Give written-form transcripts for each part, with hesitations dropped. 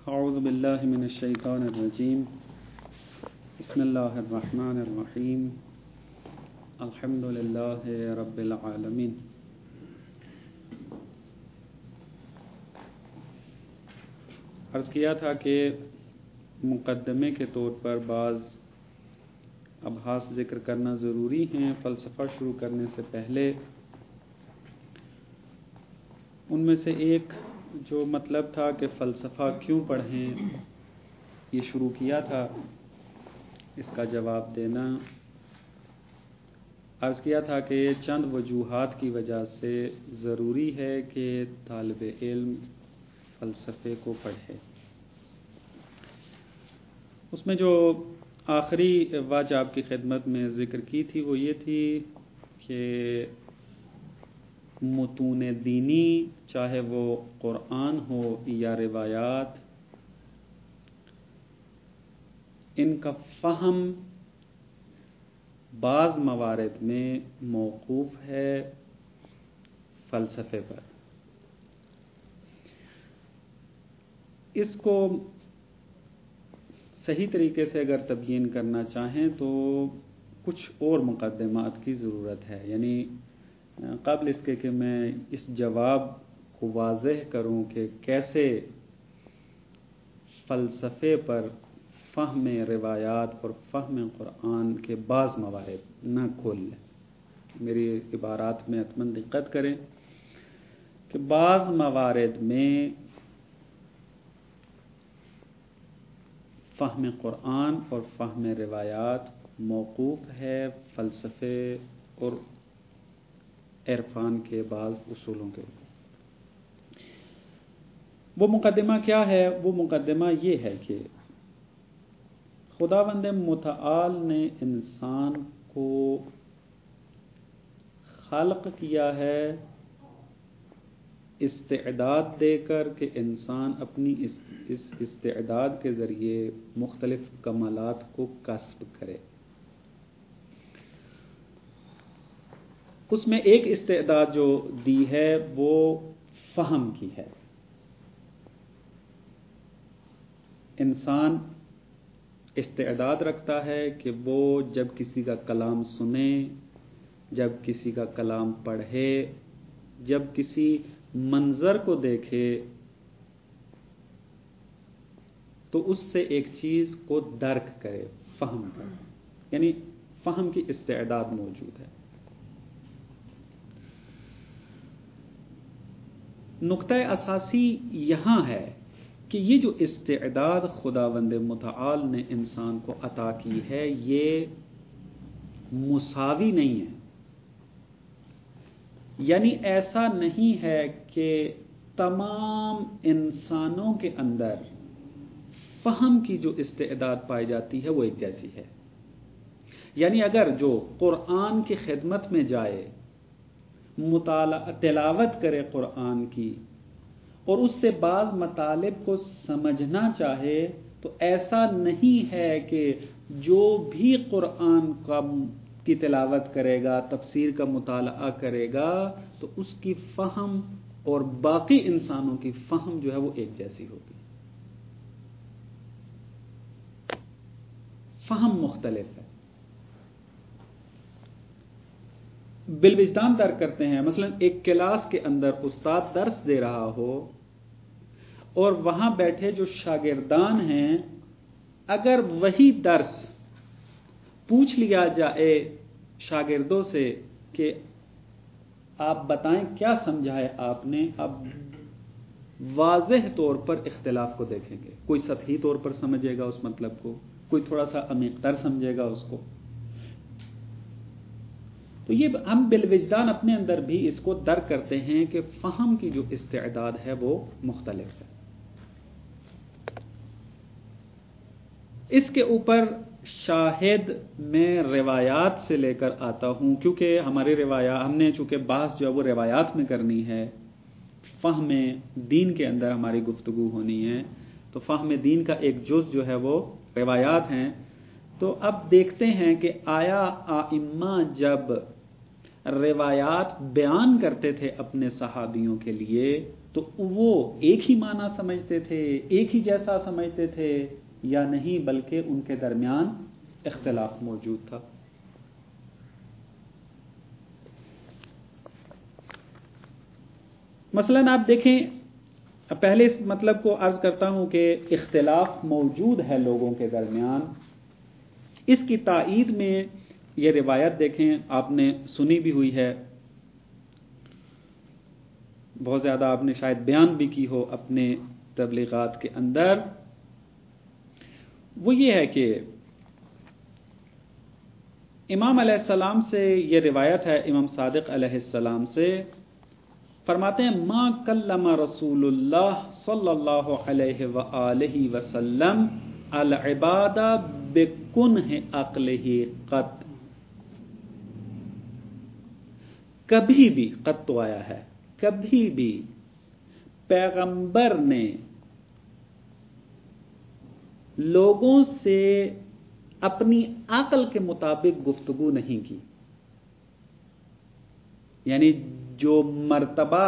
اعوذ باللہ من الشیطان الرجیم بسم اللہ الرحمن الرحیم الحمد للہ رب العالمین. عرض کیا تھا کہ مقدمے کے طور پر بعض ابحاث ذکر کرنا ضروری ہیں فلسفہ شروع کرنے سے پہلے. ان میں سے ایک جو مطلب تھا کہ فلسفہ کیوں پڑھیں، یہ شروع کیا تھا، اس کا جواب دینا. عرض کیا تھا کہ چند وجوہات کی وجہ سے ضروری ہے کہ طالب علم فلسفے کو پڑھے. اس میں جو آخری وجہ آپ کی خدمت میں ذکر کی تھی وہ یہ تھی کہ متون دینی، چاہے وہ قرآن ہو یا روایات، ان کا فہم بعض موارد میں موقوف ہے فلسفے پر. اس کو صحیح طریقے سے اگر تبیین کرنا چاہیں تو کچھ اور مقدمات کی ضرورت ہے. یعنی قبل اس کے کہ میں اس جواب کو واضح کروں کہ کیسے فلسفے پر فہم روایات اور فہم قرآن کے بعض موارد، نہ کل، میری عبارات میں حتماً دقت کریں کہ بعض موارد میں فہم قرآن اور فہم روایات موقوف ہے فلسفے اور عرفان کے بعض اصولوں کے اوپر. وہ مقدمہ کیا ہے؟ وہ مقدمہ یہ ہے کہ خداوند متعال نے انسان کو خلق کیا ہے استعداد دے کر کہ انسان اپنی اس استعداد کے ذریعے مختلف کمالات کو کسب کرے. اس میں ایک استعداد جو دی ہے وہ فہم کی ہے. انسان استعداد رکھتا ہے کہ وہ جب کسی کا کلام سنے، جب کسی کا کلام پڑھے، جب کسی منظر کو دیکھے تو اس سے ایک چیز کو درک کرے، فہم کرے. یعنی فہم کی استعداد موجود ہے. نقطہ اساسی یہاں ہے کہ یہ جو استعداد خداوند متعال نے انسان کو عطا کی ہے یہ مساوی نہیں ہے. یعنی ایسا نہیں ہے کہ تمام انسانوں کے اندر فہم کی جو استعداد پائی جاتی ہے وہ ایک جیسی ہے. یعنی اگر جو قرآن کی خدمت میں جائے، تلاوت کرے قرآن کی اور اس سے بعض مطالب کو سمجھنا چاہے، تو ایسا نہیں ہے کہ جو بھی قرآن کی تلاوت کرے گا، تفسیر کا مطالعہ کرے گا، تو اس کی فہم اور باقی انسانوں کی فہم جو ہے وہ ایک جیسی ہوگی. فہم مختلف ہے. بالوجدان درک کرتے ہیں. مثلا ایک کلاس کے اندر استاد درس دے رہا ہو اور وہاں بیٹھے جو شاگردان ہیں، اگر وہی درس پوچھ لیا جائے شاگردوں سے کہ آپ بتائیں کیا سمجھا ہے آپ نے، اب واضح طور پر اختلاف کو دیکھیں گے. کوئی سطحی طور پر سمجھے گا اس مطلب کو، کوئی تھوڑا سا عمیق تر سمجھے گا اس کو. تو یہ ہم بالوجدان اپنے اندر بھی اس کو درک کرتے ہیں کہ فہم کی جو استعداد ہے وہ مختلف ہے. اس کے اوپر شاہد میں روایات سے لے کر آتا ہوں، کیونکہ ہماری روایات، ہم نے چونکہ بحث جو ہے وہ روایات میں کرنی ہے، فہم دین کے اندر ہماری گفتگو ہونی ہے، تو فہم دین کا ایک جز جو ہے وہ روایات ہیں. تو اب دیکھتے ہیں کہ آیا ائمہ جب روایات بیان کرتے تھے اپنے صحابیوں کے لیے تو وہ ایک ہی معنی سمجھتے تھے، ایک ہی جیسا سمجھتے تھے یا نہیں، بلکہ ان کے درمیان اختلاف موجود تھا۔ مثلا آپ دیکھیں، پہلے اس مطلب کو عرض کرتا ہوں کہ اختلاف موجود ہے لوگوں کے درمیان۔ اس کی تائید میں یہ روایت دیکھیں، آپ نے سنی بھی ہوئی ہے، بہت زیادہ آپ نے شاید بیان بھی کی ہو اپنے تبلیغات کے اندر۔ وہ یہ ہے کہ امام علیہ السلام سے یہ روایت ہے، امام صادق علیہ السلام سے، فرماتے ہیں ما کلم رسول اللہ صلی اللہ علیہ وآلہ وسلم العباد بکنہ عقلہ قط، کبھی بھی، قط تو آیا ہے، کبھی بھی پیغمبر نے لوگوں سے اپنی عقل کے مطابق گفتگو نہیں کی، یعنی جو مرتبہ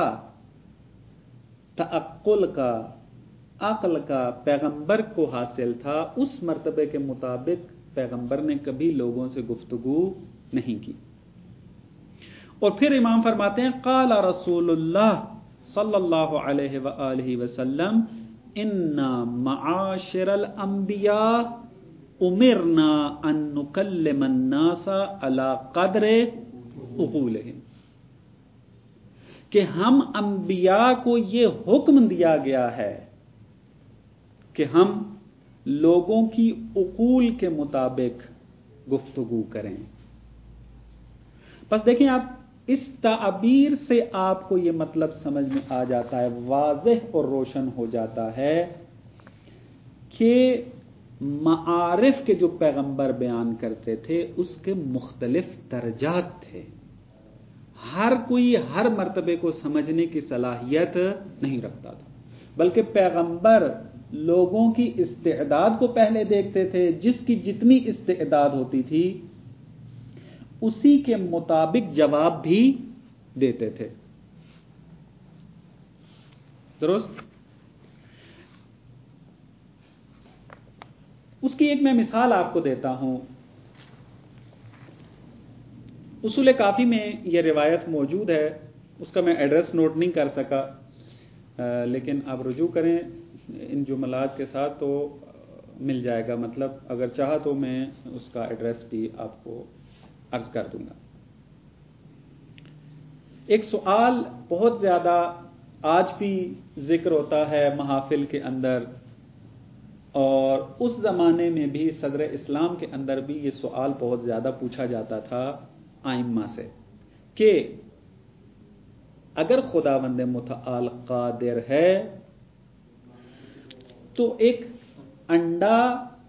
تعقل کا، عقل کا پیغمبر کو حاصل تھا، اس مرتبے کے مطابق پیغمبر نے کبھی لوگوں سے گفتگو نہیں کی۔ اور پھر امام فرماتے ہیں قال رسول اللہ صلی اللہ علیہ وآلہ وسلم انا معاشر الانبیاء امرنا ان نکلم الناس علی قدر عقولہم، کہ ہم انبیاء کو یہ حکم دیا گیا ہے کہ ہم لوگوں کی عقول کے مطابق گفتگو کریں۔ بس دیکھیں، آپ اس تعبیر سے آپ کو یہ مطلب سمجھ میں آ جاتا ہے، واضح اور روشن ہو جاتا ہے کہ معارف کے جو پیغمبر بیان کرتے تھے اس کے مختلف درجات تھے، ہر کوئی ہر مرتبے کو سمجھنے کی صلاحیت نہیں رکھتا تھا، بلکہ پیغمبر لوگوں کی استعداد کو پہلے دیکھتے تھے، جس کی جتنی استعداد ہوتی تھی اسی کے مطابق جواب بھی دیتے تھے۔ درست؟ اس کی ایک میں مثال آپ کو دیتا ہوں۔ اصول کافی میں یہ روایت موجود ہے، اس کا میں ایڈریس نوٹ نہیں کر سکا، لیکن آپ رجوع کریں ان جملات کے ساتھ تو مل جائے گا، مطلب اگر چاہا تو میں اس کا ایڈریس بھی آپ کو عرض کر دوں گا۔ ایک سوال بہت زیادہ آج بھی ذکر ہوتا ہے محافل کے اندر، اور اس زمانے میں بھی صدر اسلام کے اندر بھی یہ سوال بہت زیادہ پوچھا جاتا تھا ائمہ سے کہ اگر خداوند متعال قادر ہے تو ایک انڈا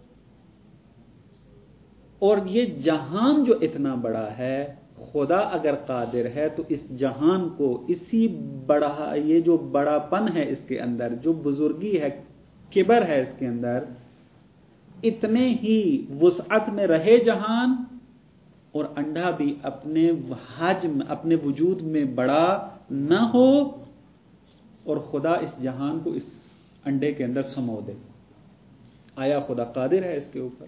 اور یہ جہان جو اتنا بڑا ہے، خدا اگر قادر ہے تو اس جہان کو، اسی بڑا، یہ جو بڑا پن ہے اس کے اندر، جو بزرگی ہے، کبر ہے اس کے اندر، اتنے ہی وسعت میں رہے جہان، اور انڈا بھی اپنے حجم، اپنے وجود میں بڑا نہ ہو، اور خدا اس جہان کو اس انڈے کے اندر سمو دے۔ آیا خدا قادر ہے اس کے اوپر؟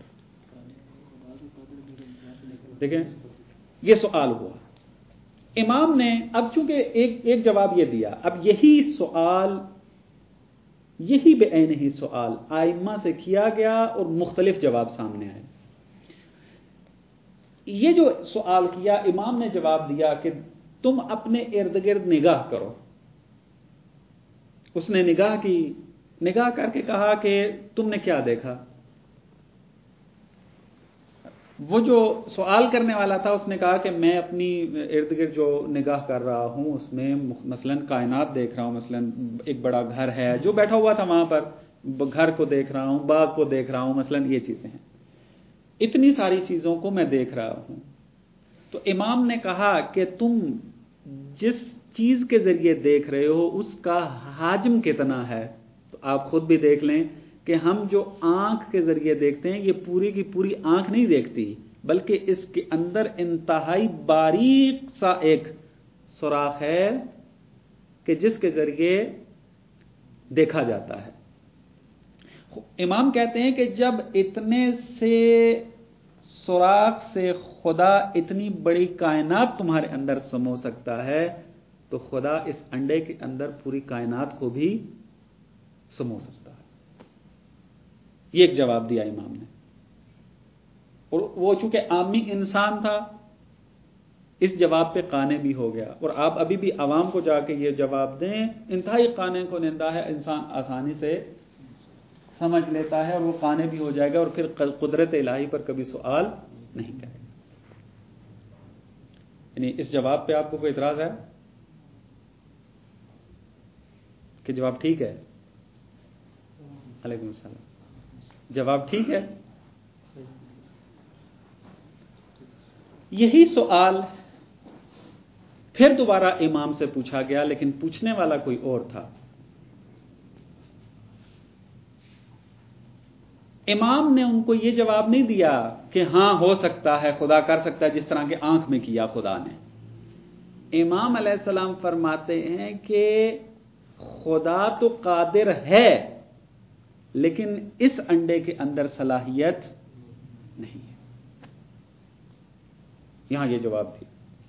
دیکھیں، یہ سوال ہوا امام نے، اب چونکہ ایک جواب یہ دیا، اب یہی سوال، یہی بے عین ہی سوال ائمہ سے کیا گیا اور مختلف جواب سامنے آئے۔ یہ جو سوال کیا، امام نے جواب دیا کہ تم اپنے ارد گرد نگاہ کرو۔ اس نے نگاہ کی، نگاہ کر کے کہا کہ تم نے کیا دیکھا؟ وہ جو سوال کرنے والا تھا اس نے کہا کہ میں اپنی ارد گرد جو نگاہ کر رہا ہوں اس میں مثلا کائنات دیکھ رہا ہوں، مثلا ایک بڑا گھر ہے، جو بیٹھا ہوا تھا وہاں پر، گھر کو دیکھ رہا ہوں، باغ کو دیکھ رہا ہوں، مثلا یہ چیزیں ہیں، اتنی ساری چیزوں کو میں دیکھ رہا ہوں۔ تو امام نے کہا کہ تم جس چیز کے ذریعے دیکھ رہے ہو اس کا حجم کتنا ہے؟ تو آپ خود بھی دیکھ لیں کہ ہم جو آنکھ کے ذریعے دیکھتے ہیں یہ پوری کی پوری آنکھ نہیں دیکھتی، بلکہ اس کے اندر انتہائی باریک سا ایک سوراخ ہے کہ جس کے ذریعے دیکھا جاتا ہے۔ امام کہتے ہیں کہ جب اتنے سے سوراخ سے خدا اتنی بڑی کائنات تمہارے اندر سمو سکتا ہے تو خدا اس انڈے کے اندر پوری کائنات کو بھی سمو سکتا ہے۔ یہ ایک جواب دیا امام نے، اور وہ چونکہ عامی انسان تھا اس جواب پہ قانے بھی ہو گیا، اور آپ ابھی بھی عوام کو جا کے یہ جواب دیں، انتہائی قانے کو نندا ہے، انسان آسانی سے سمجھ لیتا ہے اور وہ قانے بھی ہو جائے گا، اور پھر قدرت الہی پر کبھی سوال نہیں کرے گا۔ یعنی اس جواب پہ آپ کو کوئی اعتراض ہے کہ جواب ٹھیک ہے؟ علیکم السلام، جواب ٹھیک ہے؟ یہی سوال پھر دوبارہ امام سے پوچھا گیا، لیکن پوچھنے والا کوئی اور تھا۔ امام نے ان کو یہ جواب نہیں دیا کہ ہاں ہو سکتا ہے، خدا کر سکتا ہے، جس طرح کہ آنکھ میں کیا خدا نے۔ امام علیہ السلام فرماتے ہیں کہ خدا تو قادر ہے، لیکن اس انڈے کے اندر صلاحیت نہیں ہے۔ یہاں یہ جواب دیا۔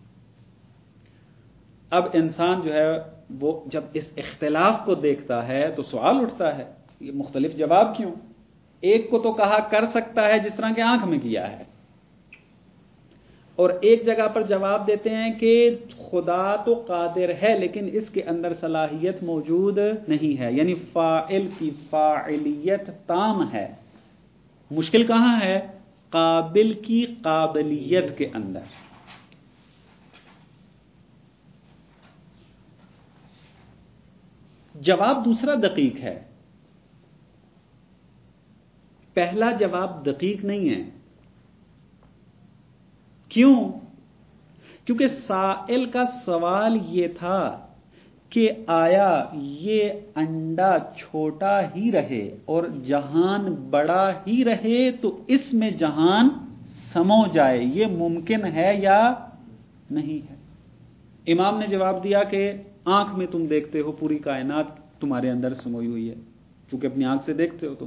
اب انسان جو ہے وہ جب اس اختلاف کو دیکھتا ہے تو سوال اٹھتا ہے، یہ مختلف جواب کیوں؟ ایک کو تو کہا کر سکتا ہے جس طرح کہ آنکھ میں کیا ہے، اور ایک جگہ پر جواب دیتے ہیں کہ خدا تو قادر ہے لیکن اس کے اندر صلاحیت موجود نہیں ہے، یعنی فاعل کی فاعلیت تام ہے۔ مشکل کہاں ہے؟ قابل کی قابلیت کے اندر۔ جواب دوسرا دقیق ہے، پہلا جواب دقیق نہیں ہے۔ کیوں؟ کیونکہ سائل کا سوال یہ تھا کہ آیا یہ انڈا چھوٹا ہی رہے اور جہان بڑا ہی رہے تو اس میں جہان سمو جائے، یہ ممکن ہے یا نہیں ہے؟ امام نے جواب دیا کہ آنکھ میں تم دیکھتے ہو پوری کائنات تمہارے اندر سموئی ہوئی ہے، چونکہ اپنی آنکھ سے دیکھتے ہو تم،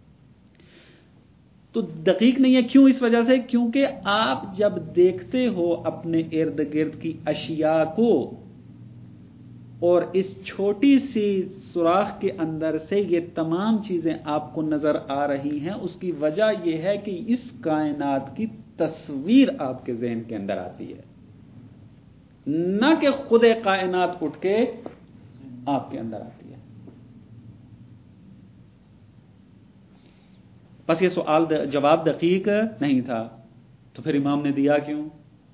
تو دقیق نہیں ہے۔ کیوں؟ اس وجہ سے کیونکہ آپ جب دیکھتے ہو اپنے ارد گرد کی اشیاء کو اور اس چھوٹی سی سوراخ کے اندر سے یہ تمام چیزیں آپ کو نظر آ رہی ہیں، اس کی وجہ یہ ہے کہ اس کائنات کی تصویر آپ کے ذہن کے اندر آتی ہے، نہ کہ خود کائنات اٹھ کے آپ کے اندر آتی ہے۔ بس یہ سوال جواب دقیق نہیں تھا، تو پھر امام نے دیا کیوں؟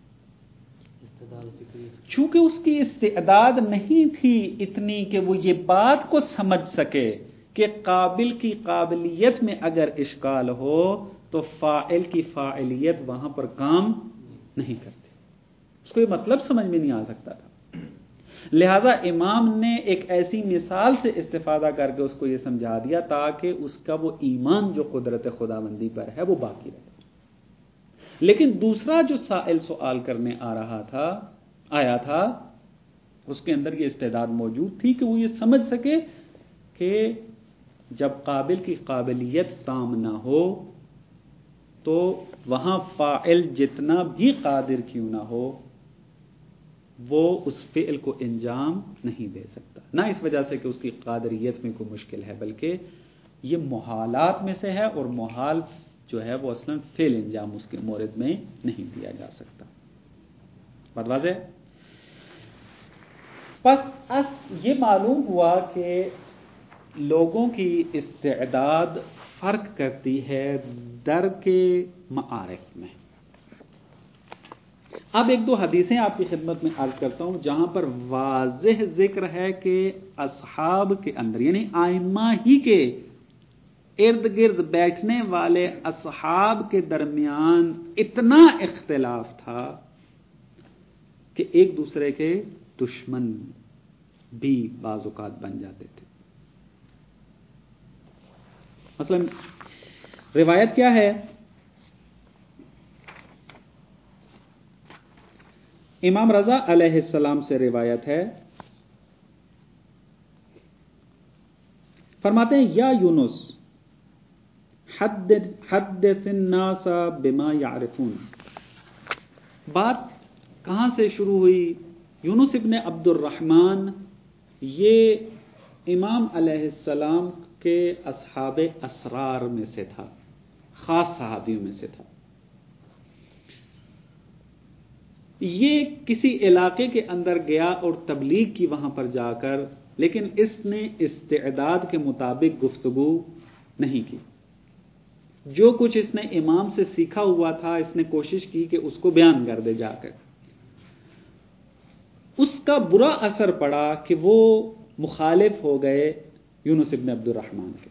چونکہ اس کی استعداد نہیں تھی اتنی کہ وہ یہ بات کو سمجھ سکے کہ قابل کی قابلیت میں اگر اشکال ہو تو فاعل کی فاعلیت وہاں پر کام نہیں کرتی، اس کو یہ مطلب سمجھ میں نہیں آ سکتا تھا۔ لہذا امام نے ایک ایسی مثال سے استفادہ کر کے اس کو یہ سمجھا دیا تاکہ اس کا وہ ایمان جو قدرت خداوندی پر ہے وہ باقی رہے۔ لیکن دوسرا جو سائل سوال کرنے آیا تھا اس کے اندر یہ استعداد موجود تھی کہ وہ یہ سمجھ سکے کہ جب قابل کی قابلیت تام نہ ہو تو وہاں فاعل جتنا بھی قادر کیوں نہ ہو وہ اس فعل کو انجام نہیں دے سکتا، نہ اس وجہ سے کہ اس کی قادریت میں کوئی مشکل ہے، بلکہ یہ محالات میں سے ہے، اور محال جو ہے وہ اصلاً فعل انجام اس کے مورد میں نہیں دیا جا سکتا۔ بات واضح؟ بس یہ معلوم ہوا کہ لوگوں کی استعداد فرق کرتی ہے در کے معارف میں۔ اب ایک دو حدیثیں آپ کی خدمت میں عرض کرتا ہوں جہاں پر واضح ذکر ہے کہ اصحاب کے اندر، یعنی ائمہ ہی کے ارد گرد بیٹھنے والے اصحاب کے درمیان اتنا اختلاف تھا کہ ایک دوسرے کے دشمن بھی بعض اوقات بن جاتے تھے۔ مثلا روایت کیا ہے؟ امام رضا علیہ السلام سے روایت ہے فرماتے ہیں یا یونس حدث الناس بما يعرفون. بات کہاں سے شروع ہوئی؟ یونس ابن عبد الرحمن یہ امام علیہ السلام کے اصحاب اسرار میں سے تھا، خاص صحابیوں میں سے تھا. یہ کسی علاقے کے اندر گیا اور تبلیغ کی وہاں پر جا کر، لیکن اس نے استعداد کے مطابق گفتگو نہیں کی. جو کچھ اس نے امام سے سیکھا ہوا تھا اس نے کوشش کی کہ اس کو بیان کر دے جا کر. اس کا برا اثر پڑا کہ وہ مخالف ہو گئے یونس ابن عبد الرحمن کے.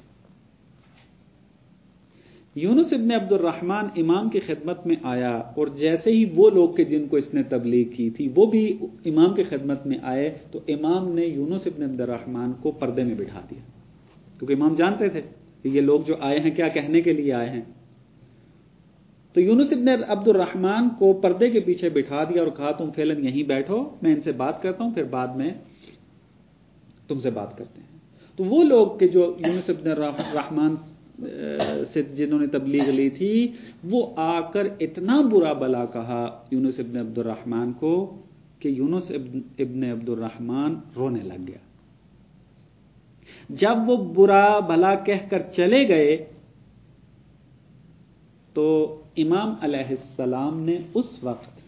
یونس ابن عبد الرحمن امام کی خدمت میں آیا اور جیسے ہی وہ لوگ کہ جن کو اس نے تبلیغ کی تھی وہ بھی امام کی خدمت میں آئے تو امام نے یونس ابن عبد الرحمن کو پردے میں بٹھا دیا، کیونکہ امام جانتے تھے کہ یہ لوگ جو آئے ہیں کیا کہنے کے لیے آئے ہیں. تو یونس ابن عبد الرحمن کو پردے کے پیچھے بٹھا دیا اور کہا تم فعلاً یہیں بیٹھو، میں ان سے بات کرتا ہوں، پھر بعد میں تم سے بات کرتے ہیں. تو وہ لوگ کہ جو یونس ابن الرحمن سے جنہوں نے تبلیغ لی تھی وہ آ کر اتنا برا بلا کہا یونس ابن عبد الرحمن کو کہ یونس ابن عبد الرحمن رونے لگ گیا. جب وہ برا بھلا کہہ کر چلے گئے تو امام علیہ السلام نے اس وقت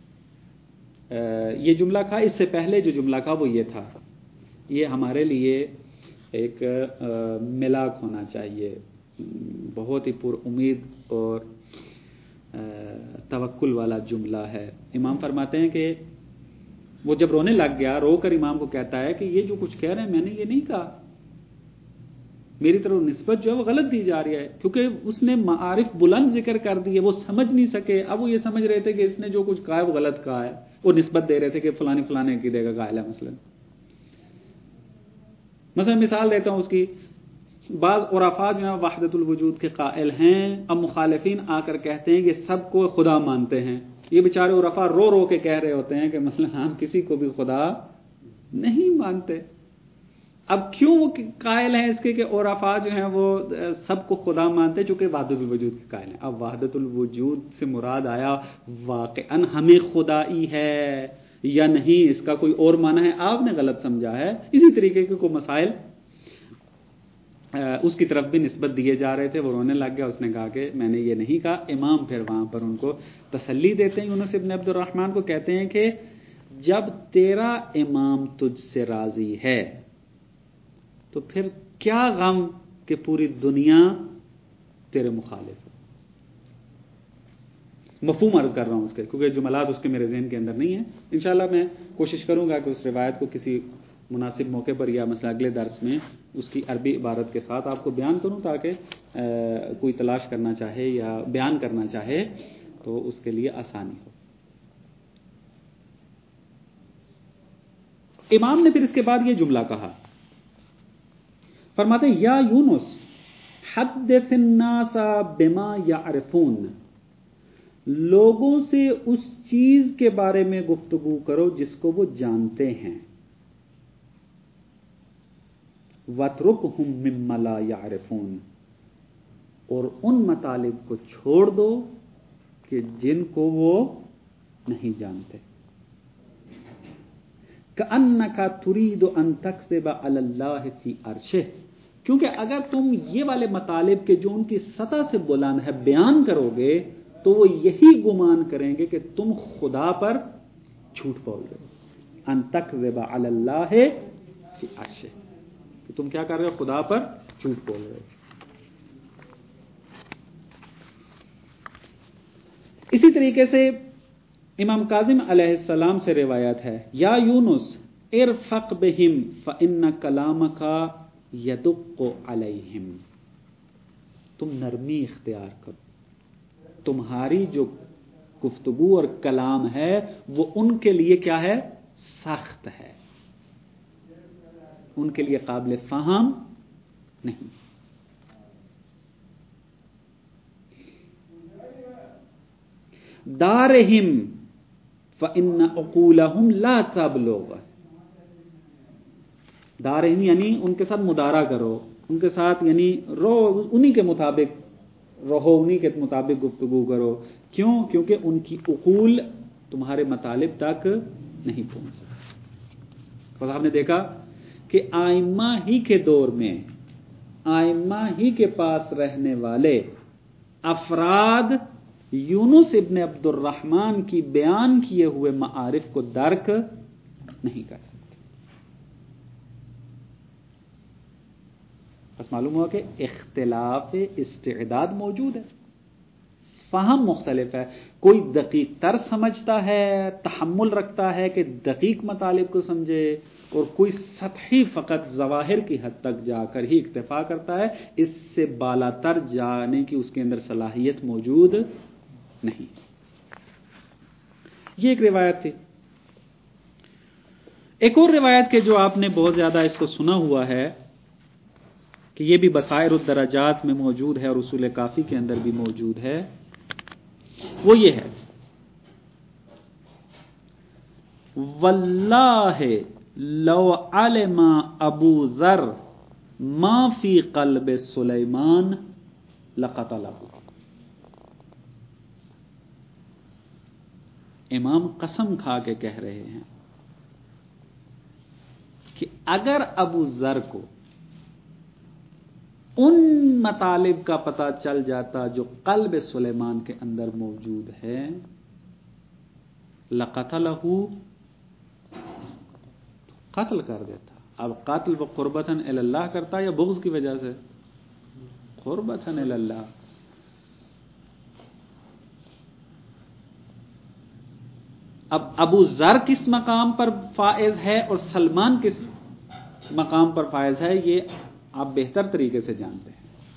یہ جملہ کہا. اس سے پہلے جو جملہ کہا وہ یہ تھا، یہ ہمارے لیے ایک ملاک ہونا چاہیے، بہت ہی پر امید اور توکل والا جملہ ہے. امام فرماتے ہیں کہ وہ جب رونے لگ گیا، رو کر امام کو کہتا ہے کہ یہ جو کچھ کہہ رہے ہیں میں نے یہ نہیں کہا، میری طرف نسبت جو ہے وہ غلط دی جا رہی ہے، کیونکہ اس نے معارف بلند ذکر کر دی ہے، وہ سمجھ نہیں سکے. اب وہ یہ سمجھ رہے تھے کہ اس نے جو کچھ کہا ہے وہ غلط کہا ہے، وہ نسبت دے رہے تھے کہ فلانے فلانے عقیدے کا قائل ہے. مثلا مثال دیتا ہوں اس کی. بعض عرفاء جو ہیں وحدت الوجود کے قائل ہیں، اب مخالفین آ کر کہتے ہیں کہ سب کو خدا مانتے ہیں. یہ بیچارے عرفاء رو رو کے کہہ رہے ہوتے ہیں کہ مثلا ہم کسی کو بھی خدا نہیں مانتے. اب کیوں وہ قائل ہیں اس کے کہ عرفاء جو ہیں وہ سب کو خدا مانتے چونکہ وحدت الوجود کے قائل ہیں. اب وحدت الوجود سے مراد آیا واقعاً ہمیں خدائی ہے یا نہیں، اس کا کوئی اور معنی ہے، آپ نے غلط سمجھا ہے. اسی طریقے کے کوئی مسائل اس کی طرف بھی نسبت دیے جا رہے تھے. وہ رونے لگ گیا، اس نے کہا کہ میں نے یہ نہیں کہا. امام پھر وہاں پر ان کو تسلی دیتے ہیں، یونس ابن عبد الرحمن کو کہتے ہیں کہ جب تیرا امام تجھ سے راضی ہے تو پھر کیا غم کہ پوری دنیا تیرے مخالف ہے. مفہوم عرض کر رہا ہوں اس کے، کیونکہ جملات اس کے میرے ذہن کے اندر نہیں ہیں. انشاءاللہ میں کوشش کروں گا کہ اس روایت کو کسی مناسب موقع پر یا مثلا اگلے درس میں اس کی عربی عبارت کے ساتھ آپ کو بیان کروں، تاکہ کوئی تلاش کرنا چاہے یا بیان کرنا چاہے تو اس کے لیے آسانی ہو. امام نے پھر اس کے بعد یہ جملہ کہا، فرماتے یا یونس حدث الناس بما يعرفون، لوگوں سے اس چیز کے بارے میں گفتگو کرو جس کو وہ جانتے ہیں. وَاتْرُكْهُمْ مِمَّا لَا يَعْرِفُونَ، اور ان مطالب کو چھوڑ دو کہ جن کو وہ نہیں جانتے. كَأَنَّكَ تُرِيدُ أَن تَكْذِبَ عَلَى اللَّهِ فِي عَرْشِهِ، کیونکہ اگر تم یہ والے مطالب کے جو ان کی سطح سے بلند ہے بیان کرو گے تو وہ یہی گمان کریں گے کہ تم خدا پر جھوٹ بول رہے ہو. ان تکذب علی اللہ فی عرشہ، کہ تم کیا کر رہے ہو؟ خدا پر جھوٹ بول رہے ہو. اسی طریقے سے امام کاظم علیہ السلام سے روایت ہے، یا یونس ارفق بہم فإن کلامک یدق علیہم، تم نرمی اختیار کرو، تمہاری جو گفتگو اور کلام ہے وہ ان کے لیے کیا ہے؟ سخت ہے، ان کے لیے قابل فہم نہیں. دارہم فإن عقولہم لا تبلغ، دارہم یعنی ان کے ساتھ مدارا کرو، ان کے ساتھ یعنی رہو، انہی کے مطابق رہو، انہی کے مطابق گفتگو کرو. کیوں؟ کیونکہ ان کی عقول تمہارے مطالب تک نہیں پہنچ سکتے. اور آپ نے دیکھا کہ آئمہ ہی کے دور میں، آئمہ ہی کے پاس رہنے والے افراد یونس ابن عبد الرحمن کی بیان کیے ہوئے معارف کو درک نہیں کر سکتے. بس معلوم ہوا کہ اختلاف استعداد موجود ہے، فہم مختلف ہے. کوئی دقیق تر سمجھتا ہے، تحمل رکھتا ہے کہ دقیق مطالب کو سمجھے، اور کوئی سطحی فقط ظواہر کی حد تک جا کر ہی اکتفا کرتا ہے. اس سے بالا تر جانے کی اس کے اندر صلاحیت موجود نہیں. یہ ایک روایت تھی. ایک اور روایت کے جو آپ نے بہت زیادہ اس کو سنا ہوا ہے کہ یہ بھی بصائر الدرجات میں موجود ہے اور اصول کافی کے اندر بھی موجود ہے، وہ یہ ہے: واللہ لو علم ابو ذر ما فی قلب سلیمان لقتلہ. امام قسم کھا کے کہہ رہے ہیں کہ اگر ابو ذر کو ان مطالب کا پتہ چل جاتا جو قلب سلیمان کے اندر موجود ہے، لقتلہ، قتل کر دیتا. اب قتل وہ قربتاً الی اللہ کرتا یا بغض کی وجہ سے؟ قربتاً الی اللہ. اب ابو ذر کس مقام پر فائز ہے اور سلمان کس مقام پر فائز ہے، یہ آپ بہتر طریقے سے جانتے ہیں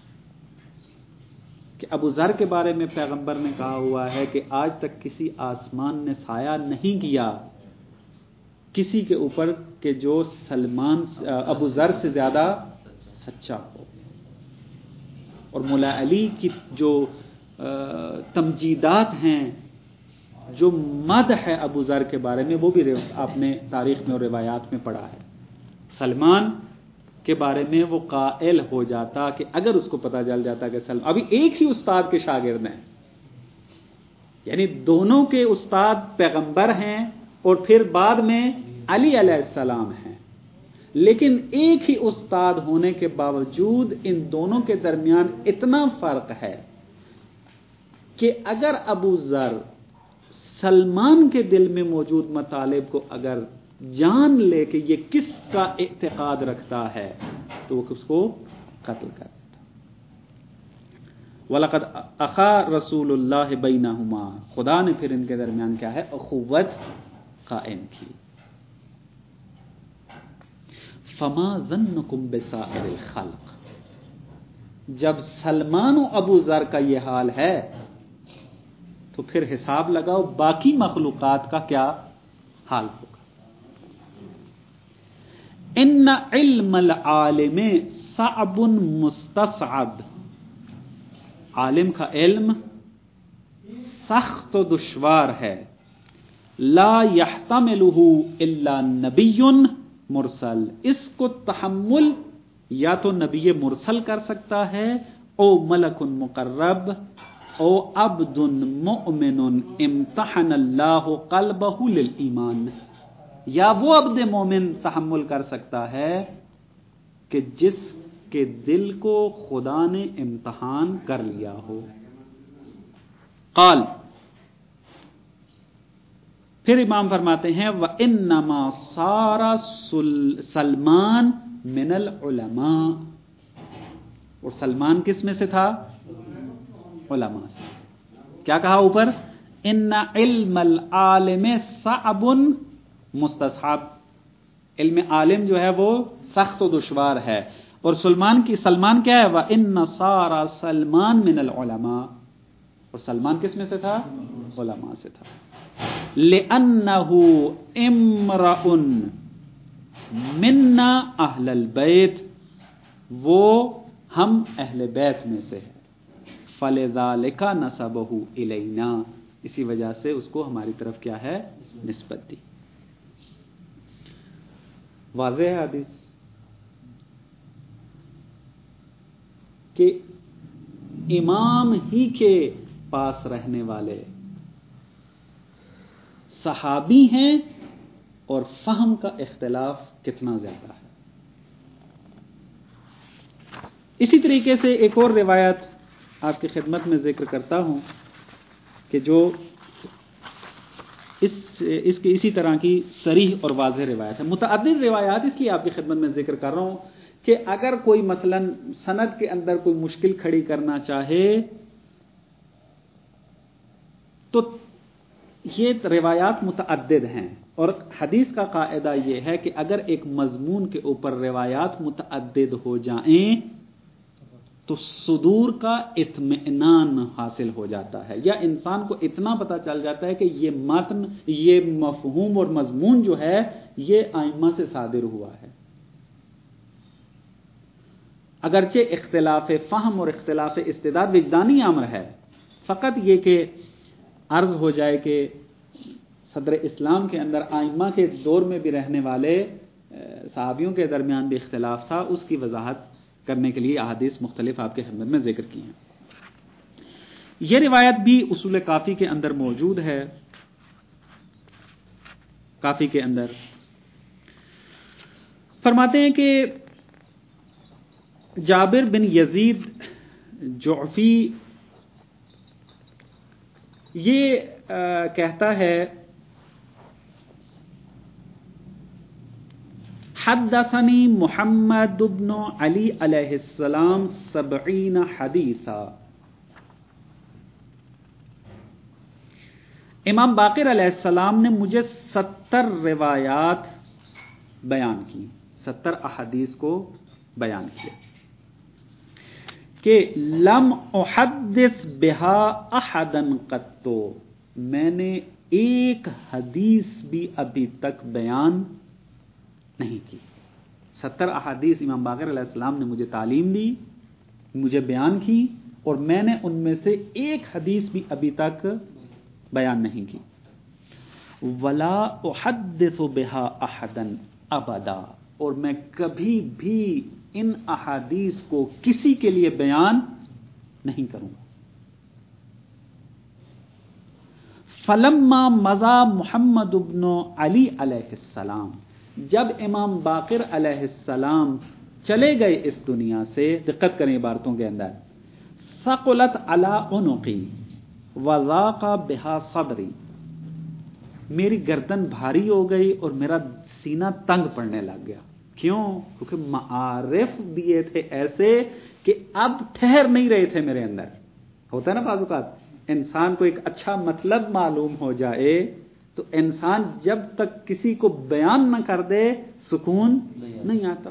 کہ ابو ذر کے بارے میں پیغمبر نے کہا ہوا ہے کہ آج تک کسی آسمان نے سایہ نہیں کیا کسی کے اوپر کہ جو سلمان ابو ذر سے زیادہ سچا ہو. اور مولا علی کی جو تمجیدات ہیں، جو مدح ہے ابو ذر کے بارے میں، وہ بھی آپ نے تاریخ میں اور روایات میں پڑھا ہے. سلمان کے بارے میں وہ قائل ہو جاتا کہ اگر اس کو پتہ چل جاتا کہ سلمان ابھی ایک ہی استاد کے شاگرد ہیں، یعنی دونوں کے استاد پیغمبر ہیں اور پھر بعد میں علی علیہ السلام ہیں، لیکن ایک ہی استاد ہونے کے باوجود ان دونوں کے درمیان اتنا فرق ہے کہ اگر ابو ذر سلمان کے دل میں موجود مطالب کو اگر جان لے کہ یہ کس کا اعتقاد رکھتا ہے تو وہ اس کو قتل کر دیتا. وَلَقَدْ أَخَا رَسُولُ اللَّهِ بَيْنَهُمَا، خدا نے پھر ان کے درمیان کیا ہے؟ اخوت قائم کی. فَمَا ظَنُّكُمْ بِسَائِرِ الْخَلْقِ، جب سلمان و ابو ذر کا یہ حال ہے تو پھر حساب لگاؤ باقی مخلوقات کا کیا حال ہوگا. ان علم العالم صعب مستصعب، عالم کا علم سخت و دشوار ہے. لا يحتملہ الا نبی مرسل، اس کو تحمل یا تو نبی مرسل کر سکتا ہے، او ملک مقرب، او عبد مؤمن امتحن اللہ قلبہ للایمان، یا وہ عبد مومن تحمل کر سکتا ہے کہ جس کے دل کو خدا نے امتحان کر لیا ہو. قال، پھر امام فرماتے ہیں وَإِنَّمَا صَارَ سلمان من العلماء، اور سلمان کس میں سے تھا؟ علماء سے. کیا کہا اوپر؟ ان علم العالم صعب مستصعب، علم عالم جو ہے وہ سخت و دشوار ہے. اور سلمان کیا ہے؟ وَإِنَّ صَارَ سلمان من العلماء، اور سلمان کس میں سے تھا؟ علماء سے تھا. لِأَنَّهُ امْرَأٌ مِنَّا اہل البیت، وہ ہم اہل بیت میں سے ہے. فَلِذَلِكَ نَسَبَهُ إِلَيْنَا، اسی وجہ سے اس کو ہماری طرف کیا ہے؟ نسبت دی. واضح ہے حدیث. کہ امام ہی کے پاس رہنے والے صحابی ہیں اور فہم کا اختلاف کتنا زیادہ ہے. اسی طریقے سے ایک اور روایت آپ کی خدمت میں ذکر کرتا ہوں کہ جو اس کی اسی طرح کی صریح اور واضح روایت ہے. متعدد روایات اس لیے آپ کی خدمت میں ذکر کر رہا ہوں کہ اگر کوئی مثلا سند کے اندر کوئی مشکل کھڑی کرنا چاہے تو یہ روایات متعدد ہیں، اور حدیث کا قاعدہ یہ ہے کہ اگر ایک مضمون کے اوپر روایات متعدد ہو جائیں تو صدور کا اطمینان حاصل ہو جاتا ہے، یا انسان کو اتنا پتہ چل جاتا ہے کہ یہ متن، یہ مفہوم اور مضمون جو ہے یہ ائمہ سے صادر ہوا ہے. اگرچہ اختلاف فہم اور اختلاف استداد وجدانی امر ہے، فقط یہ کہ عرض ہو جائے کہ صدر اسلام کے اندر ائمہ کے دور میں بھی رہنے والے صحابیوں کے درمیان بھی اختلاف تھا، اس کی وضاحت کرنے کے لیے احادیث مختلف آپ کے خدمت میں ذکر کی ہیں. یہ روایت بھی اصول کافی کے اندر موجود ہے. کافی کے اندر فرماتے ہیں کہ جابر بن یزید جعفی یہ کہتا ہے حدثنی محمد بن علی علیہ السلام 70 حدیثا. امام باقر علیہ السلام نے مجھے 70 روایات بیان کی، 70 احادیث کو بیان کیا کہ لم احدث بها احدا قط، میں نے ایک حدیث بھی ابھی تک بیان نہیں کی. 70 احادیث امام باقر علیہ السلام نے مجھے تعلیم دی، مجھے بیان کی، اور میں نے ان میں سے ایک حدیث بھی ابھی تک بیان نہیں کی. ولا احدث بها احدا ابدا، اور میں کبھی بھی ان احادیث کو کسی کے لیے بیان نہیں کروں گا. فلما مضى محمد بن علی علیہ السلام، جب امام باقر علیہ السلام چلے گئے اس دنیا سے، دقت کریں عبارتوں کے اندر، ثقلت علی عنقی وضاق بها صدری، میری گردن بھاری ہو گئی اور میرا سینہ تنگ پڑنے لگ گیا. کیوں؟ کیونکہ معارف دیے تھے ایسے کہ اب ٹھہر نہیں رہے تھے میرے اندر. ہوتا ہے نا بعض اوقات انسان کو ایک اچھا مطلب معلوم ہو جائے تو انسان جب تک کسی کو بیان نہ کر دے سکون نہیں آتا.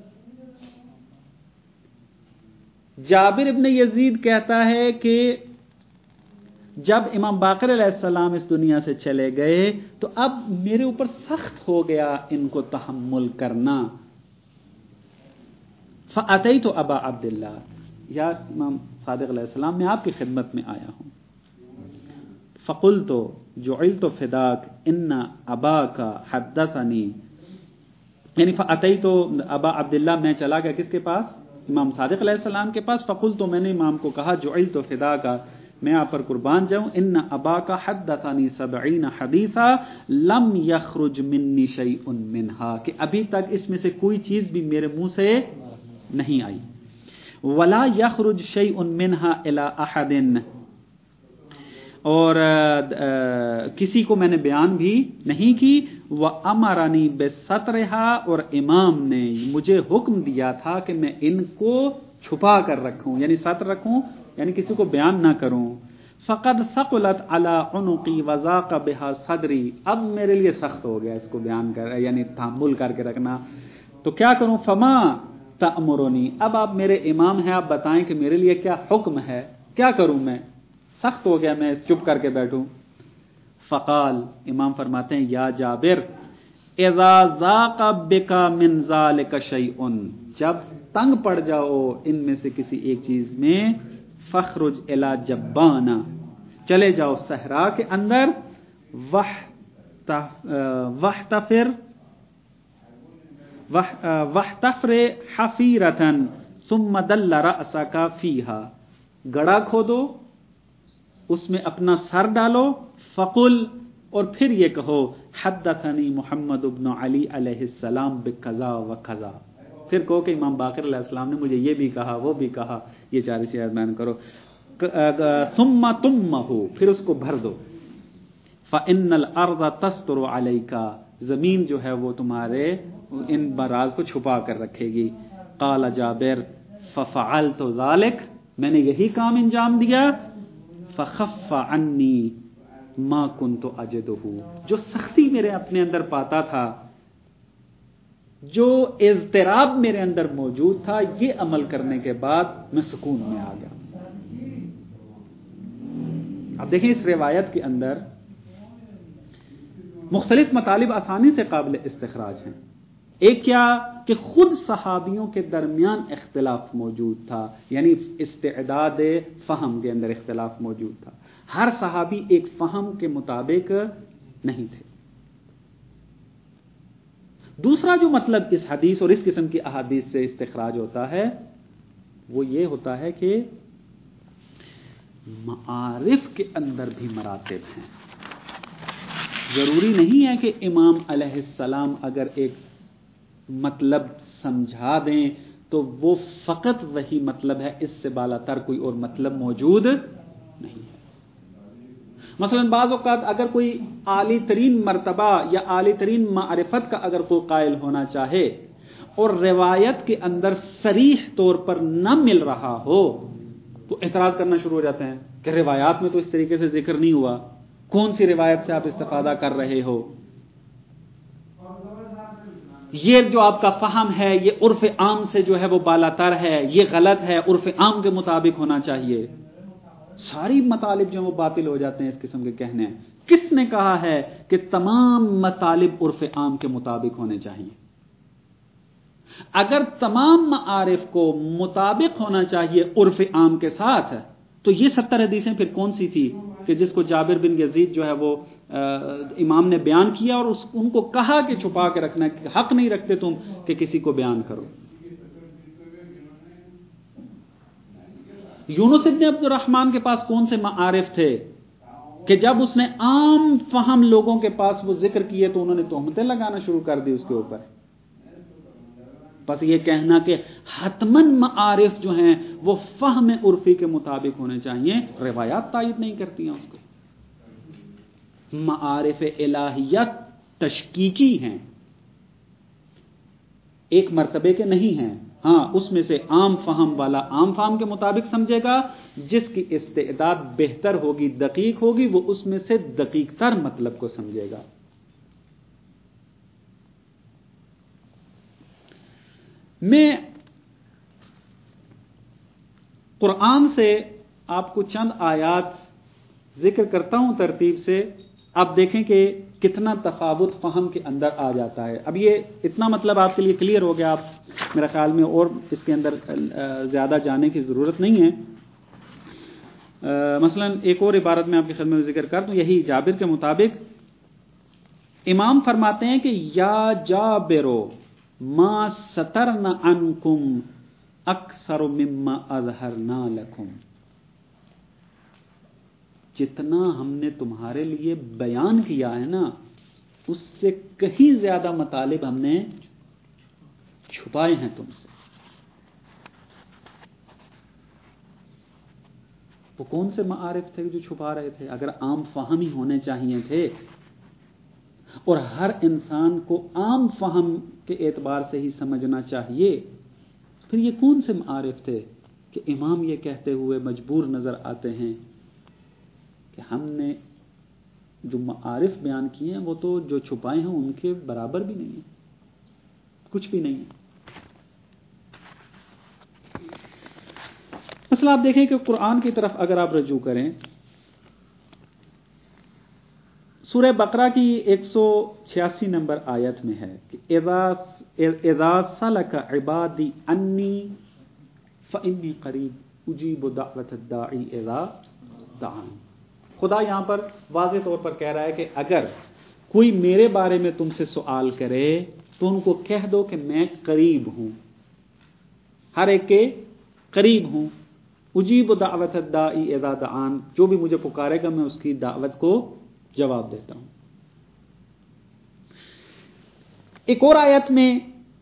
جابر ابن یزید کہتا ہے کہ جب امام باقر علیہ السلام اس دنیا سے چلے گئے تو اب میرے اوپر سخت ہو گیا ان کو تحمل کرنا. فأتیت ابا عبداللہ، یا امام صادق علیہ السلام میں آپ کی خدمت میں آیا ہوں. فقلت جعلت فداک ان اباک حدثنی، یعنی فأتیت ابا عبداللہ، میں چلا گیا کس کے پاس؟ امام صادق علیہ السلام کے پاس. فقلت، میں نے امام کو کہا، جعلت فداک، میں آپ پر قربان جاؤں، ان اباک حدثنی 70 حدیثا لم یخرج منی شیء منہا، کہ ابھی تک اس میں سے کوئی چیز بھی میرے منہ سے نہیں آئی. ولا یخرج شیء منہا الی احد، اور کسی کو میں نے بیان بھی نہیں کی. وَأَمَرَنِي بِسَتْرِهَا، اور امام نے مجھے حکم دیا تھا کہ میں ان کو چھپا کر رکھوں، یعنی ستر رکھوں، یعنی کسی کو بیان نہ کروں. فَقَدْ ثَقُلَتْ عَلَىٰ عُنُقِي وَضَاقَ بِهَا صَدْرِي، اب میرے لیے سخت ہو گیا اس کو بیان کر، یعنی تحمل کر کے رکھنا، تو کیا کروں؟ فَمَا تَأْمُرُنِي، اب آپ میرے امام ہیں، آپ بتائیں کہ میرے لیے کیا حکم ہے، کیا کروں میں؟ سخت ہو گیا میں چپ کر کے بیٹھوں. فقال، امام فرماتے ہیں، یا جابر اذا ضاق بک من ذلک شیء، جب تنگ پڑ جاؤ ان میں سے کسی ایک چیز میں، فخرج الی جبانا، چلے جاؤ صحرا کے اندر، واحتفر حفیرتن ثم دل رأسک فیہا، گڑھا کھودو، اس میں اپنا سر ڈالو، فقل، اور پھر یہ کہو حدثنی محمد بن علی علیہ السلام بکذا و کذا، پھر کہو کہ امام باقر علیہ السلام نے مجھے یہ بھی کہا وہ بھی کہا، یہ 4 چیزیں بیان کرو. ثم تمہ، پھر اس کو بھر دو. فإن الارض تستر علیک، زمین جو ہے وہ تمہارے ان براز کو چھپا کر رکھے گی. قال جابر ففعلت ذلك، میں نے یہی کام انجام دیا. فخف عنی ما كنت اجدہ، جو سختی میرے اپنے اندر پاتا تھا، جو اضطراب میرے اندر موجود تھا، یہ عمل کرنے کے بعد میں سکون میں آ گیا. اب دیکھیں اس روایت کے اندر مختلف مطالب آسانی سے قابل استخراج ہیں. ایک کیا کہ خود صحابیوں کے درمیان اختلاف موجود تھا، یعنی استعداد فہم کے اندر اختلاف موجود تھا، ہر صحابی ایک فہم کے مطابق نہیں تھے. دوسرا جو مطلب اس حدیث اور اس قسم کی احادیث سے استخراج ہوتا ہے وہ یہ ہوتا ہے کہ معارف کے اندر بھی مراتب ہیں. ضروری نہیں ہے کہ امام علیہ السلام اگر ایک مطلب سمجھا دیں تو وہ فقط وہی مطلب ہے، اس سے بالا تر کوئی اور مطلب موجود نہیں ہے. مثلا بعض اوقات اگر کوئی عالی ترین مرتبہ یا عالی ترین معرفت کا اگر کوئی قائل ہونا چاہے اور روایت کے اندر صریح طور پر نہ مل رہا ہو تو اعتراض کرنا شروع ہو جاتے ہیں کہ روایات میں تو اس طریقے سے ذکر نہیں ہوا، کون سی روایت سے آپ استفادہ کر رہے ہو، یہ جو آپ کا فہم ہے یہ عرف عام سے جو ہے وہ بالاتر ہے، یہ غلط ہے، عرف عام کے مطابق ہونا چاہیے. ساری مطالب جو وہ باطل ہو جاتے ہیں اس قسم کے کہنے ہیں. کس نے کہا ہے کہ تمام مطالب عرف عام کے مطابق ہونے چاہیے؟ اگر تمام معارف کو مطابق ہونا چاہیے عرف عام کے ساتھ تو یہ 70 حدیثیں پھر کون سی تھی کہ جس کو جابر بن یزید جو ہے وہ امام نے بیان کیا اور ان کو کہا کہ چھپا کے رکھنا، حق نہیں رکھتے تم کہ کسی کو بیان کرو. یونس ابن عبد الرحمن کے پاس کون سے معارف تھے کہ جب اس نے عام فہم لوگوں کے پاس وہ ذکر کیے تو انہوں نے تہمتیں لگانا شروع کر دی اس کے اوپر. بس یہ کہنا کہ حتماً معارف جو ہیں وہ فہم عرفی کے مطابق ہونے چاہیے، روایات تائید نہیں کرتی ہیں اس کو. معارف الہیت تشکیکی ہیں، ایک مرتبے کے نہیں ہیں. ہاں اس میں سے عام فہم والا عام فہم کے مطابق سمجھے گا، جس کی استعداد بہتر ہوگی، دقیق ہوگی، وہ اس میں سے دقیق تر مطلب کو سمجھے گا. میں قرآن سے آپ کو چند آیات ذکر کرتا ہوں ترتیب سے، آپ دیکھیں کہ کتنا تفاوت فہم کے اندر آ جاتا ہے. اب یہ اتنا مطلب آپ کے لیے کلیئر ہو گیا، آپ میرا خیال میں اور اس کے اندر زیادہ جانے کی ضرورت نہیں ہے. مثلا ایک اور عبارت میں آپ کی خدمت میں ذکر کر دوں، یہی جابر کے مطابق امام فرماتے ہیں کہ یا جابرو ما سترنا عنکم اکثر مما اظہرنا لکم، جتنا ہم نے تمہارے لیے بیان کیا ہے نا اس سے کہیں زیادہ مطالب ہم نے چھپائے ہیں تم سے. وہ کون سے معارف تھے جو چھپا رہے تھے؟ اگر عام فہم ہی ہونے چاہیے تھے اور ہر انسان کو عام فہم کے اعتبار سے ہی سمجھنا چاہیے، پھر یہ کون سے معارف تھے کہ امام یہ کہتے ہوئے مجبور نظر آتے ہیں کہ ہم نے جو معارف بیان کیے ہیں وہ تو جو چھپائے ہیں ان کے برابر بھی نہیں ہیں، کچھ بھی نہیں ہے. مثلا آپ دیکھیں کہ قرآن کی طرف اگر آپ رجوع کریں، سورہ بقرہ کی 186 نمبر آیت میں ہے کہ اذا سلک عبادی انی فانی قریب اجیب دعوت الداعی اذا دعان. خدا یہاں پر واضح طور پر کہہ رہا ہے کہ اگر کوئی میرے بارے میں تم سے سوال کرے تو ان کو کہہ دو کہ میں قریب ہوں. ہر ایک کے قریب ہوں. اجیب دعوت الداعی اذا دعان، جو بھی مجھے پکارے گا میں اس کی دعوت کو جواب دیتا ہوں. ایک اور آیت میں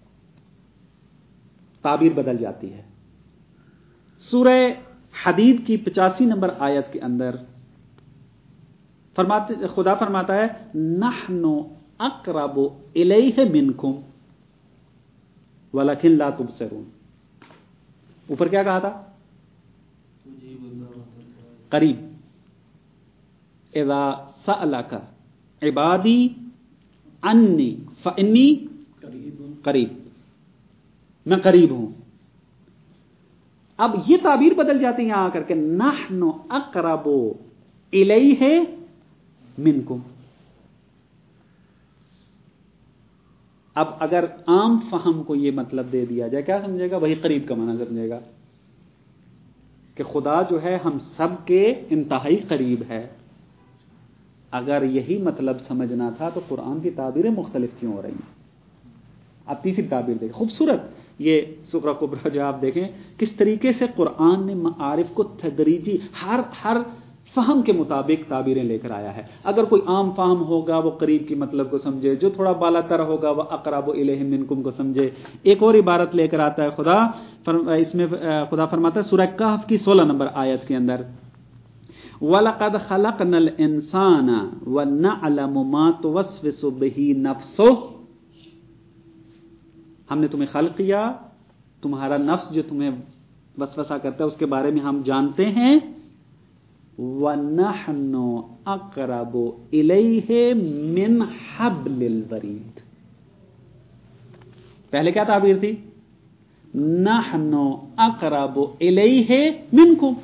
تعبیر بدل جاتی ہے. سورہ حدید کی 85 نمبر آیت کے اندر خدا فرماتا ہے نحن اقرب الیہ منکم ولکن لا تبصرون. اوپر کیا کہا تھا؟ قریب. اذا سألک عبادی انی فانی قریب، میں قریب ہوں. اب یہ تعبیر بدل جاتی ہے یہاں آ کر کے نحن اقرب الیہ منکم. اب اگر عام فہم کو یہ مطلب دے دیا جائے، کیا سمجھے گا؟ وہی قریب کا معنی سمجھے گا کہ خدا جو ہے ہم سب کے انتہائی قریب ہے. اگر یہی مطلب سمجھنا تھا تو قرآن کی تعبیریں مختلف کیوں ہو رہی ہیں؟ آپ تیسری تعبیر دیکھیں، خوبصورت یہ سورہ کبریٰ جو آپ دیکھیں کس طریقے سے قرآن نے معارف کو تدریجی ہر فہم کے مطابق تعبیریں لے کر آیا ہے. اگر کوئی عام فہم ہوگا وہ قریب کی مطلب کو سمجھے، جو تھوڑا بالا تر ہوگا وہ اقرب الیہ منکم کو سمجھے. ایک اور عبارت لے کر آتا ہے خدا، اس میں خدا فرماتا ہے سورہ کہف کی 16 نمبر آیت کے اندر وَلَقَدْ خَلَقْنَا الْإِنسَانَ وَنَعْلَمُ مَا تُوَسْوِسُ بِهِ نَفْسُهُ. ہم نے تمہیں خلق کیا، تمہارا نفس جو تمہیں وسوسہ کرتا ہے اس کے بارے میں ہم جانتے ہیں. وَنَحْنُ أَقْرَبُ إِلَيْهِ مِنْ حَبْلِ الْوَرِيدِ. پہلے کیا تعبیر تھی؟ نَحْنُ أَقْرَبُ إِلَيْهِ مِنْكُمْ،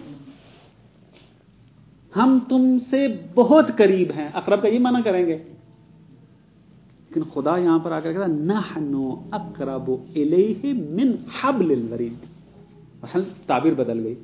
ہم تم سے بہت قریب ہیں. اقرب کا یہ معنی کریں گے، لیکن خدا یہاں پر آ کر کہتا نحن اقرب الیہ من حبل الورید. اصل تعبیر بدل گئی،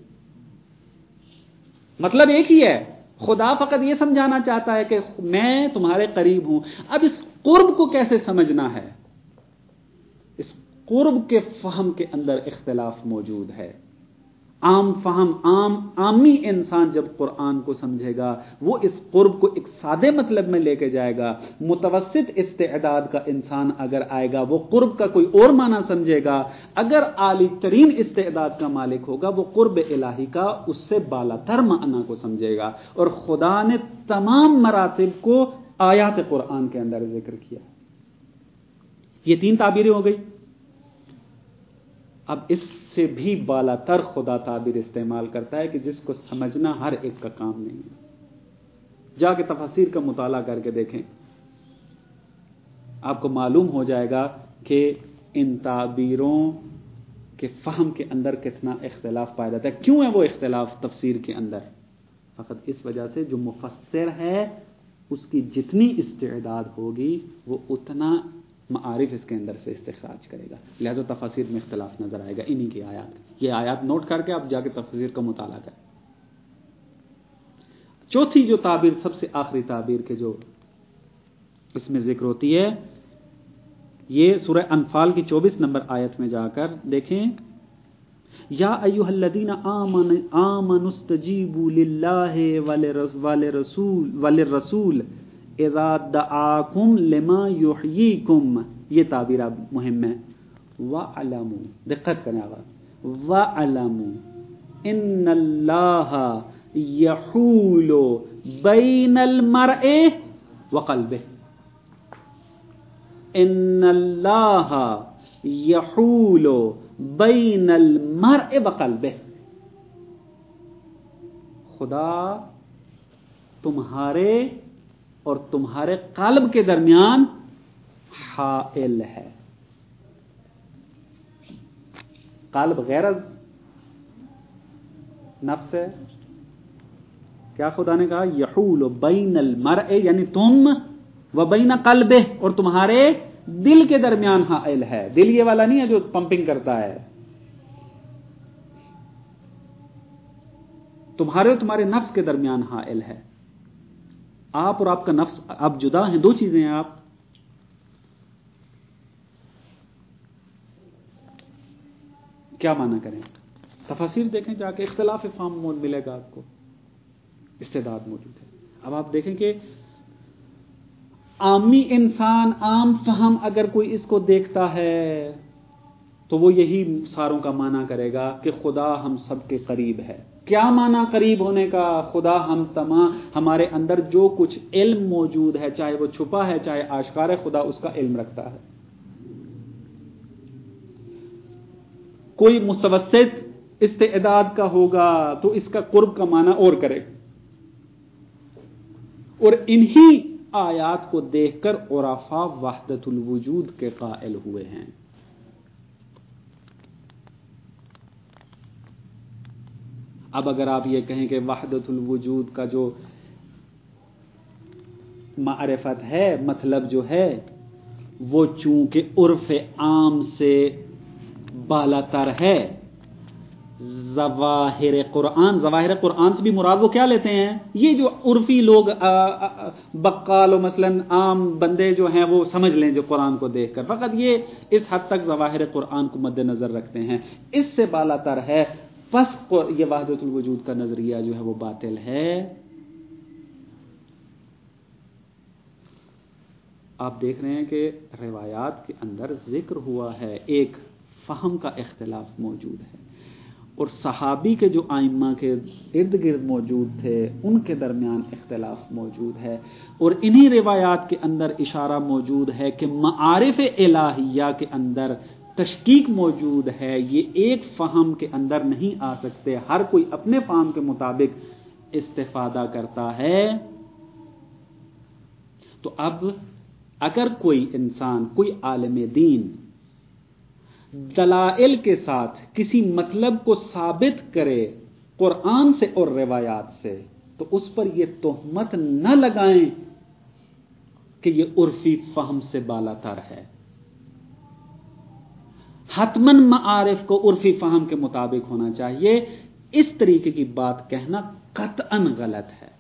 مطلب ایک ہی ہے. خدا فقط یہ سمجھانا چاہتا ہے کہ میں تمہارے قریب ہوں. اب اس قرب کو کیسے سمجھنا ہے؟ اس قرب کے فہم کے اندر اختلاف موجود ہے. عام فہم عامی انسان جب قرآن کو سمجھے گا وہ اس قرب کو ایک سادے مطلب میں لے کے جائے گا. متوسط استعداد کا انسان اگر آئے گا وہ قرب کا کوئی اور معنی سمجھے گا. اگر عالی ترین استعداد کا مالک ہوگا وہ قرب الہی کا اس سے بالا تر معنی کو سمجھے گا. اور خدا نے تمام مراتب کو آیات قرآن کے اندر ذکر کیا. یہ 3 تعبیریں ہو گئی. اب اس سے بھی بالا تر خدا تعبیر استعمال کرتا ہے کہ جس کو سمجھنا ہر ایک کا کام نہیں ہے. جا کے تفاسیر کا مطالعہ کر کے دیکھیں، آپ کو معلوم ہو جائے گا کہ ان تعبیروں کے فہم کے اندر کتنا اختلاف پایا جاتا ہے. کیوں ہے وہ اختلاف تفسیر کے اندر؟ فقط اس وجہ سے جو مفسر ہے اس کی جتنی استعداد ہوگی وہ اتنا معارف اس کے اندر سے استخراج کرے گا. لہذا تفاسیر میں اختلاف نظر آئے گا. انہی کی آیات، یہ آیات نوٹ کر کے آپ جا کے تفسیر کا مطالعہ کریں. چوتھی جو تعبیر، سب سے آخری تعبیر کے جو اس میں ذکر ہوتی ہے، یہ سورہ انفال کی 24 نمبر آیت میں جا کر دیکھیں. یا ایھا الذین آمنوا استجیبوا للہ وللرسول اذا دعاکم لما یحییکم. یہ تعبیر اب مہم ہے. وَعْلَمُوا، دقت کریں آغا، وَعْلَمُوا ان اللہ یحول بین المرء وقلبہ. ان اللہ یحول بین المرء وقلبہ. خدا تمہارے اور تمہارے قلب کے درمیان حائل ہے. قلب غیر نفس ہے. کیا خدا نے کہا؟ یحول بین المرء، یعنی تم و بین قلبہ، اور تمہارے دل کے درمیان حائل ہے. دل یہ والا نہیں ہے جو پمپنگ کرتا ہے، تمہارے اور تمہارے نفس کے درمیان حائل ہے. آپ اور آپ کا نفس آپ جدا ہیں، 2 چیزیں ہیں. آپ کیا معنی کریں؟ تفاسیر دیکھیں جا کے، اختلاف فہم ملے گا آپ کو، استعداد موجود ہے۔ اب آپ دیکھیں کہ عامی انسان، عام فہم اگر کوئی اس کو دیکھتا ہے تو وہ یہی ساروں کا معنی کرے گا کہ خدا ہم سب کے قریب ہے۔ کیا معنی قریب ہونے کا؟ خدا ہم تمام، ہمارے اندر جو کچھ علم موجود ہے، چاہے وہ چھپا ہے چاہے آشکار ہے، خدا اس کا علم رکھتا ہے۔ کوئی متوسط استعداد کا ہوگا تو اس کا قرب کا معنی اور کرے گا، اور انہی آیات کو دیکھ کر عرفاء وحدت الوجود کے قائل ہوئے ہیں۔ اب اگر آپ یہ کہیں کہ وحدت الوجود کا جو معرفت ہے، مطلب جو ہے وہ چونکہ عرف عام سے بالاتر ہے، ظواہر قرآن سے بھی مراد وہ کیا لیتے ہیں؟ یہ جو عرفی لوگ بقال و مثلا عام بندے جو ہیں وہ سمجھ لیں جو قرآن کو دیکھ کر، فقط یہ اس حد تک ظواہر قرآن کو مد نظر رکھتے ہیں، اس سے بالاتر ہے، پس یہ وحدت الوجود کا نظریہ جو ہے وہ باطل ہے۔ آپ دیکھ رہے ہیں کہ روایات کے اندر ذکر ہوا ہے، ایک فہم کا اختلاف موجود ہے، اور صحابی کے جو ائمہ کے ارد گرد موجود تھے ان کے درمیان اختلاف موجود ہے، اور انہی روایات کے اندر اشارہ موجود ہے کہ معارف الہیہ کے اندر تشکیک موجود ہے، یہ ایک فہم کے اندر نہیں آ سکتے، ہر کوئی اپنے فہم کے مطابق استفادہ کرتا ہے۔ تو اب اگر کوئی انسان، کوئی عالم دین دلائل کے ساتھ کسی مطلب کو ثابت کرے قرآن سے اور روایات سے، تو اس پر یہ تہمت نہ لگائیں کہ یہ عرفی فہم سے بالاتر ہے۔ حتماً معارف کو عرفی فہم کے مطابق ہونا چاہیے، اس طریقے کی بات کہنا قطعاً غلط ہے۔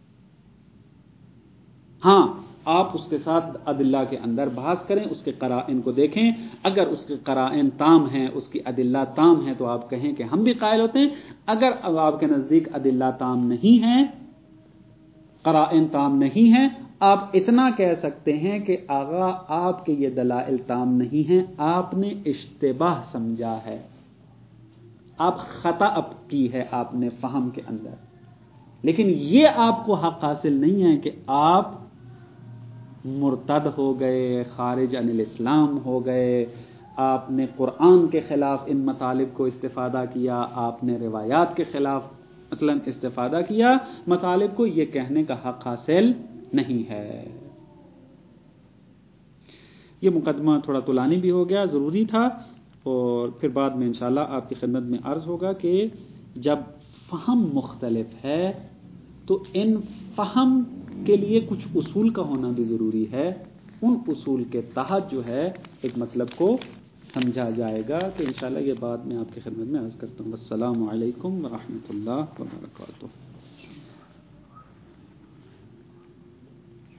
ہاں، آپ اس کے ساتھ ادلہ کے اندر بحث کریں، اس کے قرائن کو دیکھیں، اگر اس کے قرائن تام ہیں، اس کی ادلہ تام ہیں تو آپ کہیں کہ ہم بھی قائل ہوتے ہیں، اگر آپ کے نزدیک ادلہ تام نہیں ہیں، قرائن تام نہیں ہیں، آپ اتنا کہہ سکتے ہیں کہ آغا آپ کے یہ دلائل تام نہیں ہیں، آپ نے اشتباہ سمجھا ہے، آپ خطا کی ہے آپ نے فہم کے اندر، لیکن یہ آپ کو حق حاصل نہیں ہے کہ آپ مرتد ہو گئے، خارج عن الاسلام ہو گئے، آپ نے قرآن کے خلاف ان مطالب کو استفادہ کیا، آپ نے روایات کے خلاف مثلا استفادہ کیا مطالب کو، یہ کہنے کا حق حاصل نہیں ہے۔ یہ مقدمہ تھوڑا طولانی بھی ہو گیا، ضروری تھا، اور پھر بعد میں انشاءاللہ آپ کی خدمت میں عرض ہوگا کہ جب فہم مختلف ہے تو ان فہم کے لیے کچھ اصول کا ہونا بھی ضروری ہے، ان اصول کے تحت جو ہے ایک مطلب کو سمجھا جائے گا، کہ انشاءاللہ یہ بات میں آپ کی خدمت میں عرض کرتا ہوں۔ السلام علیکم ورحمۃ اللہ وبرکاتہ۔